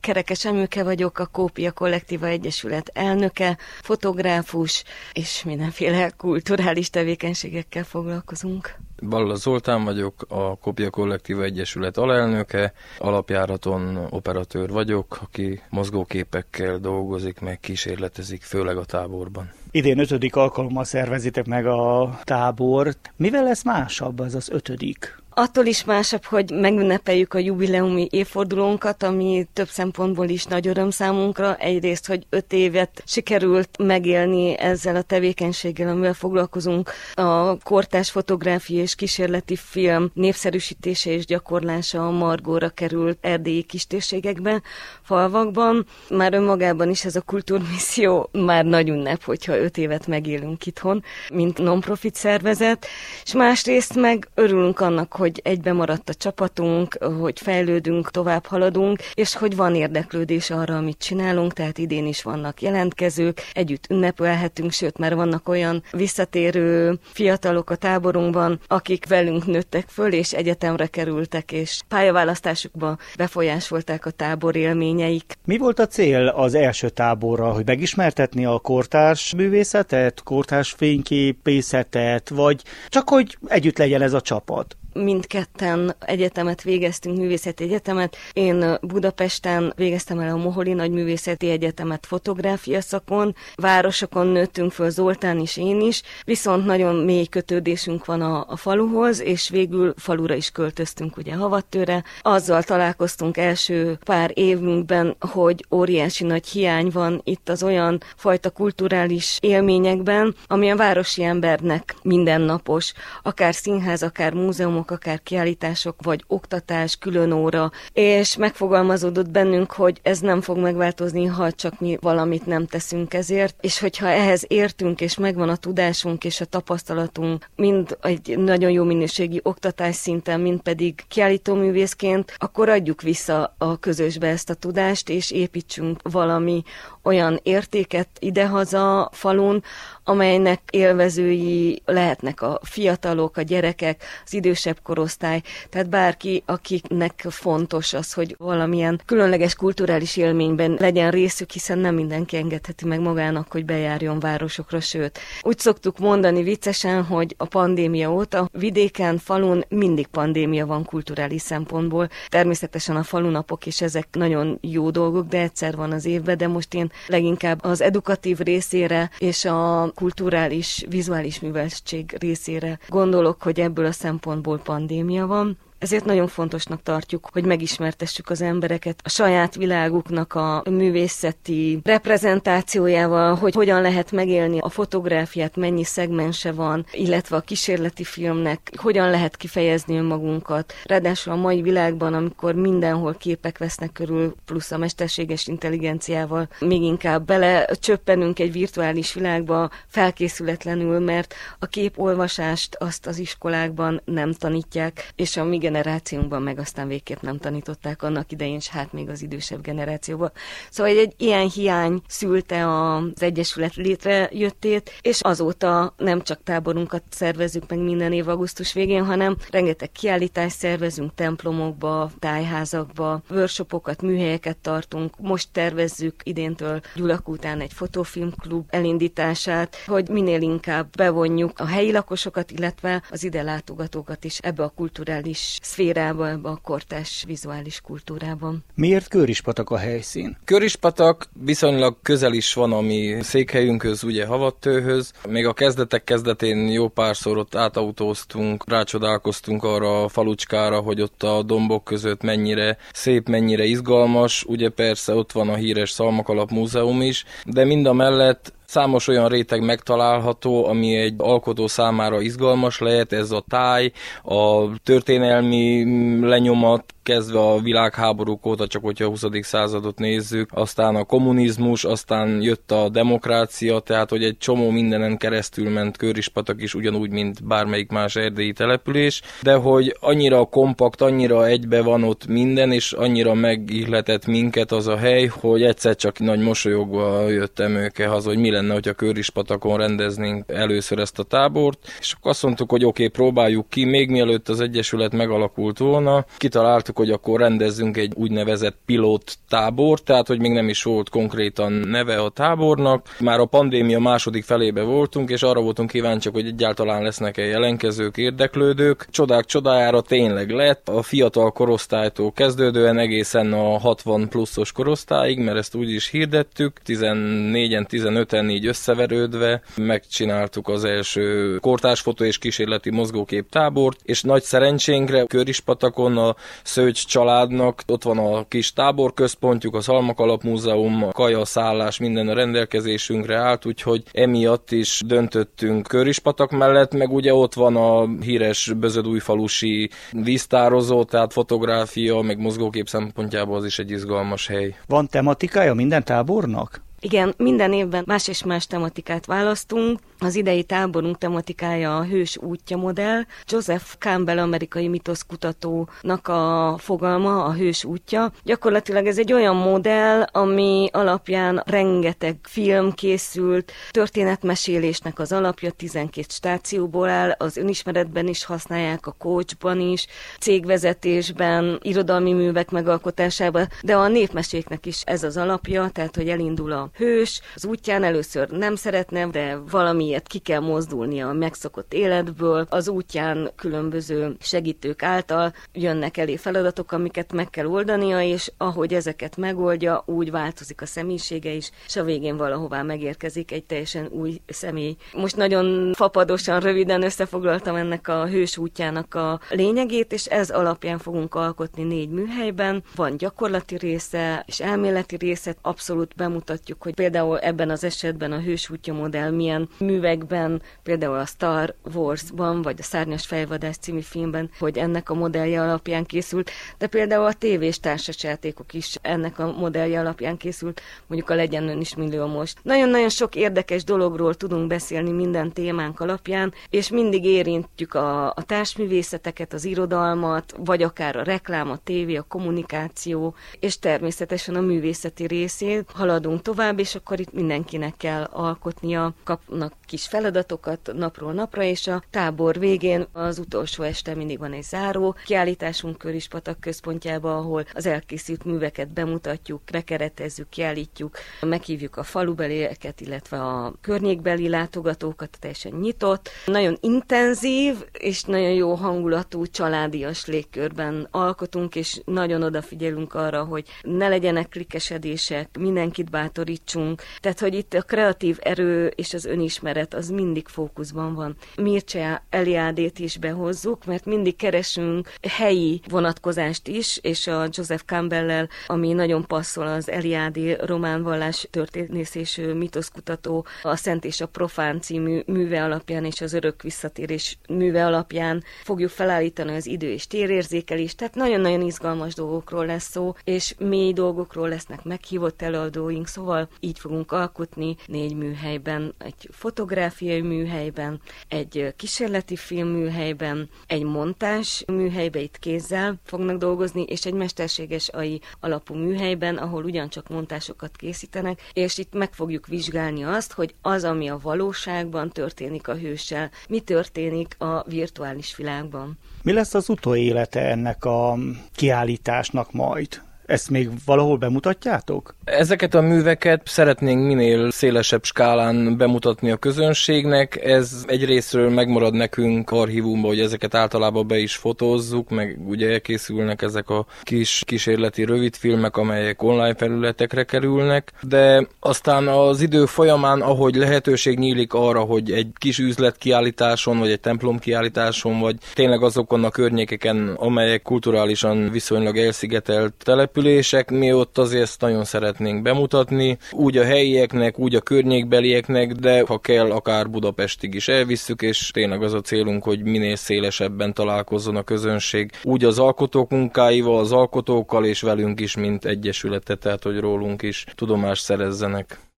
Kerekes Emőke vagyok, a Kópia Kollektíva Egyesület elnöke, fotográfus, és mindenféle kulturális tevékenységekkel foglalkozunk. Balla Zoltán vagyok, a Kópia Kollektíva Egyesület alelnöke, alapjáraton operatőr vagyok, aki mozgóképekkel dolgozik, meg kísérletezik, főleg a táborban. Idén 5. alkalommal szervezitek meg a tábort. Mivel lesz másabb az 5.? Attól is másabb, hogy megünnepeljük a jubileumi évfordulónkat, ami több szempontból is nagy öröm számunkra. Egyrészt, hogy 5 évet sikerült megélni ezzel a tevékenységgel, amivel foglalkozunk. A kortárs fotográfia és kísérleti film népszerűsítése és gyakorlása a margóra került erdélyi kistérségekben, falvakban. Már önmagában is ez a kultúrmisszió már nagy ünnep, hogyha 5 évet megélünk itthon, mint non-profit szervezet. És másrészt meg örülünk annak, hogy egybe maradt a csapatunk, hogy fejlődünk, tovább haladunk, és hogy van érdeklődés arra, amit csinálunk, tehát idén is vannak jelentkezők, együtt ünnepelhetünk, sőt, már vannak olyan visszatérő fiatalok a táborunkban, akik velünk nőttek föl, és egyetemre kerültek, és pályaválasztásukban befolyásolták a tábor élményeik. Mi volt a cél az első táborra, hogy megismertetni a kortárs művészetet, kortárs fényképészetet, vagy csak hogy együtt legyen ez a csapat? Mindketten egyetemet végeztünk, művészeti egyetemet. Én Budapesten végeztem el a Moholi Nagyművészeti Egyetemet fotográfia szakon. Városokon nőttünk föl, Zoltán is, én is, viszont nagyon mély kötődésünk van a faluhoz, és végül falura is költöztünk, ugye Havattőre. Azzal találkoztunk első pár évünkben, hogy óriási nagy hiány van itt az olyan fajta kulturális élményekben, ami a városi embernek mindennapos, akár színház, akár múzeumok, akár kiállítások, vagy oktatás, külön óra, és megfogalmazódott bennünk, hogy ez nem fog megváltozni, ha csak mi valamit nem teszünk ezért, és hogyha ehhez értünk, és megvan a tudásunk és a tapasztalatunk, mind egy nagyon jó minőségi oktatás szinten, mind pedig kiállítóművészként, akkor adjuk vissza a közösbe ezt a tudást, és építsünk valami olyan értéket idehaza falun, amelynek élvezői lehetnek a fiatalok, a gyerekek, az idősebb korosztály, tehát bárki, akiknek fontos az, hogy valamilyen különleges kulturális élményben legyen részük, hiszen nem mindenki engedheti meg magának, hogy bejárjon városokra, sőt. Úgy szoktuk mondani viccesen, hogy a pandémia óta vidéken, falun mindig pandémia van kulturális szempontból. Természetesen a falunapok és ezek nagyon jó dolgok, de egyszer van az évben, de most én leginkább az edukatív részére és a kulturális, vizuális műveltség részére gondolok, hogy ebből a szempontból pandémia van. Ezért nagyon fontosnak tartjuk, hogy megismertessük az embereket a saját világuknak a művészeti reprezentációjával, hogy hogyan lehet megélni a fotográfiát, mennyi szegmense van, illetve a kísérleti filmnek, hogyan lehet kifejezni önmagunkat. Ráadásul a mai világban, amikor mindenhol képek vesznek körül, plusz a mesterséges intelligenciával, még inkább belecsöppenünk egy virtuális világba felkészületlenül, mert a képolvasást azt az iskolákban nem tanítják, és a mi generációnkban meg aztán végképp nem tanították annak idején, s hát még az idősebb generációban. Szóval egy ilyen hiány szülte az Egyesület létrejöttét, és azóta nem csak táborunkat szervezzük meg minden év augusztus végén, hanem rengeteg kiállítást szervezünk templomokba, tájházakba, workshopokat, műhelyeket tartunk. Most tervezzük idéntől Gyulak után egy fotófilmklub elindítását, hogy minél inkább bevonjuk a helyi lakosokat, illetve az ide látogatókat is ebbe a kulturális szférába, ebbe a kortárs vizuális kultúrában. Miért Kőrispatak a helyszín? Kőrispatak viszonylag közel is van a mi székhelyünkhöz, ugye Havattőhöz. Még a kezdetén jó párszor ott átautóztunk, rácsodálkoztunk arra a falucskára, hogy ott a dombok között mennyire szép, mennyire izgalmas. Ugye persze ott van a híres Szalmakalap múzeum is, de mindamellett számos olyan réteg megtalálható, ami egy alkotó számára izgalmas lehet, ez a táj, a történelmi lenyomat, kezdve a világháborúk óta, csak hogyha a 20. századot nézzük, aztán a kommunizmus, aztán jött a demokrácia, tehát hogy egy csomó mindenen keresztül ment Kőrispatak is, ugyanúgy, mint bármelyik más erdélyi település, de hogy annyira kompakt, annyira egybe van ott minden, és annyira megihletett minket az a hely, hogy egyszer csak nagy mosolyogva jött Emőke haza, hogy mi lenne, hogyha Kőrispatakon rendeznénk először ezt a tábort, és akkor azt mondtuk, hogy oké, próbáljuk ki, még mielőtt az Egyesület megalakult volna, kitaláltuk kitaláltuk, hogy akkor rendezzünk egy úgynevezett pilot tábor, tehát hogy még nem is volt konkrétan neve a tábornak. Már a pandémia második felébe voltunk, és arra voltunk kíváncsiak, hogy egyáltalán lesznek-e jelentkezők, érdeklődők. Csodák csodájára tényleg lett, a fiatal korosztálytól kezdődően egészen a 60 pluszos korosztályig, mert ezt úgy is hirdettük, 14-en, 15-en így összeverődve megcsináltuk az első kortársfotó és kísérleti mozgókép tábort, és nagy szerencsénkre Körispatakon a Szőcs családnak ott van a kis táborközpontjuk, az Halmakalap Múzeum, a kaja, szállás, minden a rendelkezésünkre állt, úgyhogy emiatt is döntöttünk Körispatak mellett, meg ugye ott van a híres Bözödújfalusi víztározó, tehát fotográfia, meg mozgókép szempontjából az is egy izgalmas hely. Van tematikája minden tábornak? Igen, minden évben más és más tematikát választunk. Az idei táborunk tematikája a Hős útja modell. Joseph Campbell amerikai mitoszkutatónak a fogalma, a Hős útja. Gyakorlatilag ez egy olyan modell, ami alapján rengeteg film készült, történetmesélésnek az alapja 12 stációból áll, az önismeretben is használják, a coachban is, cégvezetésben, irodalmi művek megalkotásában, de a népmeséknek is ez az alapja, tehát hogy elindul a hős, az útján először nem szeretne, de valamiért ki kell mozdulnia a megszokott életből. Az útján különböző segítők által jönnek elé feladatok, amiket meg kell oldania, és ahogy ezeket megoldja, úgy változik a személyisége is, és a végén valahová megérkezik egy teljesen új személy. Most nagyon fapadosan, röviden összefoglaltam ennek a hős útjának a lényegét, és ez alapján fogunk alkotni 4 műhelyben. Van gyakorlati része és elméleti része, abszolút bemutatjuk, hogy például ebben az esetben a Hős útja modell milyen művekben, például a Star Wars-ban, vagy a Szárnyas fejvadász című filmben, hogy ennek a modellje alapján készült, de például a tévés társasjátékok is ennek a modellje alapján készült, mondjuk a Legyen ön is milliómos. Nagyon-nagyon sok érdekes dologról tudunk beszélni minden témánk alapján, és mindig érintjük a társművészeteket, az irodalmat, vagy akár a reklám, a tévé, a kommunikáció, és természetesen a művészeti részét. Haladunk tovább, és akkor itt mindenkinek kell alkotnia, kapnak kis feladatokat napról napra, és a tábor végén az utolsó este mindig van egy záró kiállításunk Körispatak központjába, ahol az elkészült műveket bemutatjuk, bekeretezzük, kiállítjuk, meghívjuk a falubelieket, illetve a környékbeli látogatókat, teljesen nyitott. Nagyon intenzív és nagyon jó hangulatú, családias légkörben alkotunk, és nagyon odafigyelünk arra, hogy ne legyenek klikkesedések, mindenkit bátorítsunk. Tehát, hogy itt a kreatív erő és az önismeret az mindig fókuszban van. Mircea Eliádét is behozzuk, mert mindig keresünk helyi vonatkozást is, és a Joseph Campbell-lel, ami nagyon passzol az Eliádé román vallás történész és mitoszkutató, a Szent és a Profán című műve alapján és az Örök visszatérés műve alapján fogjuk felállítani az idő- és térérzékelést, tehát nagyon-nagyon izgalmas dolgokról lesz szó, és mély dolgokról lesznek meghívott előadóink, szóval így fogunk alkotni 4 műhelyben, egy fotográfiai műhelyben, egy kísérleti film műhelyben, egy montás műhelyben, itt kézzel fognak dolgozni, és egy mesterséges AI alapú műhelyben, ahol ugyancsak montásokat készítenek, és itt meg fogjuk vizsgálni azt, hogy az, ami a valóságban történik a hőssel, mi történik a virtuális világban. Mi lesz az utóélete ennek a kiállításnak majd? Ezt még valahol bemutatjátok? Ezeket a műveket szeretnénk minél szélesebb skálán bemutatni a közönségnek. Ez egyrésztről megmarad nekünk archívumban, hogy ezeket általában be is fotózzuk, meg ugye elkészülnek ezek a kis kísérleti rövidfilmek, amelyek online felületekre kerülnek, de aztán az idő folyamán, ahogy lehetőség nyílik arra, hogy egy kis üzletkiállításon, vagy egy templomkiállításon, vagy tényleg azokon a környékeken, amelyek kulturálisan viszonylag elszigetelt települések, mi ott azért ezt nagyon szeretnénk bemutatni, úgy a helyieknek, úgy a környékbelieknek, de ha kell, akár Budapestig is elvisszük, és tényleg az a célunk, hogy minél szélesebben találkozzon a közönség, úgy az alkotók munkáival, az alkotókkal, és velünk is, mint egyesülete, tehát hogy rólunk is tudomást szerezzenek.